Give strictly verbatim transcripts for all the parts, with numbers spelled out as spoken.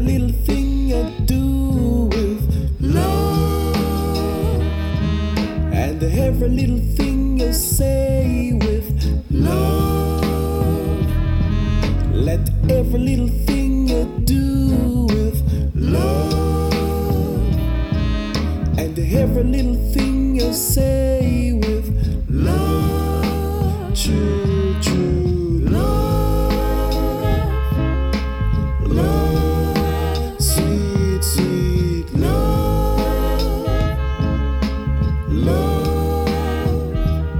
little thing you do with love, and every little thing you say with love. Let every little thing you do with love, and every little thing you say with love. True, true love, love, sweet, sweet love, love,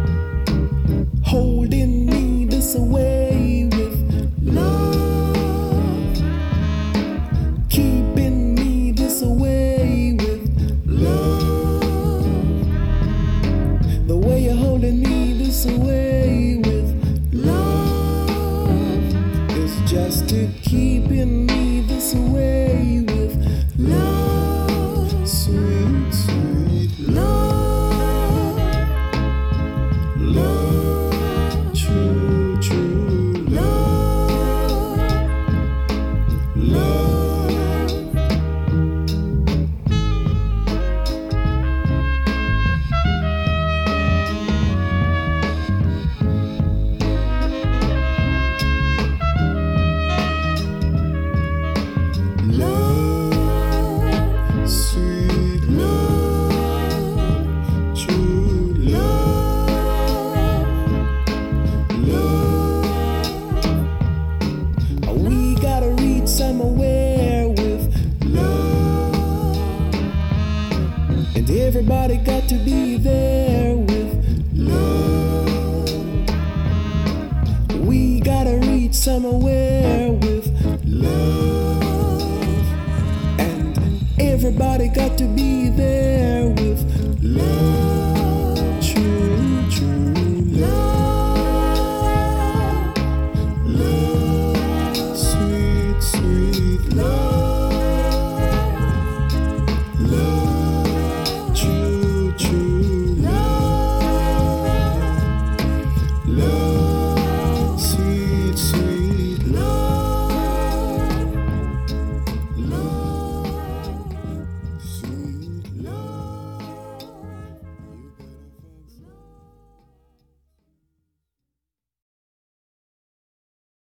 holding me this way with love, keeping me this way with love. The way you're holding me this way with love is just to keeping me this way with love. Sweet, sweet love, love, true, true love, love. Love, sweet love, true love, love. We gotta reach somewhere with love, and everybody got to be there with love. We gotta reach somewhere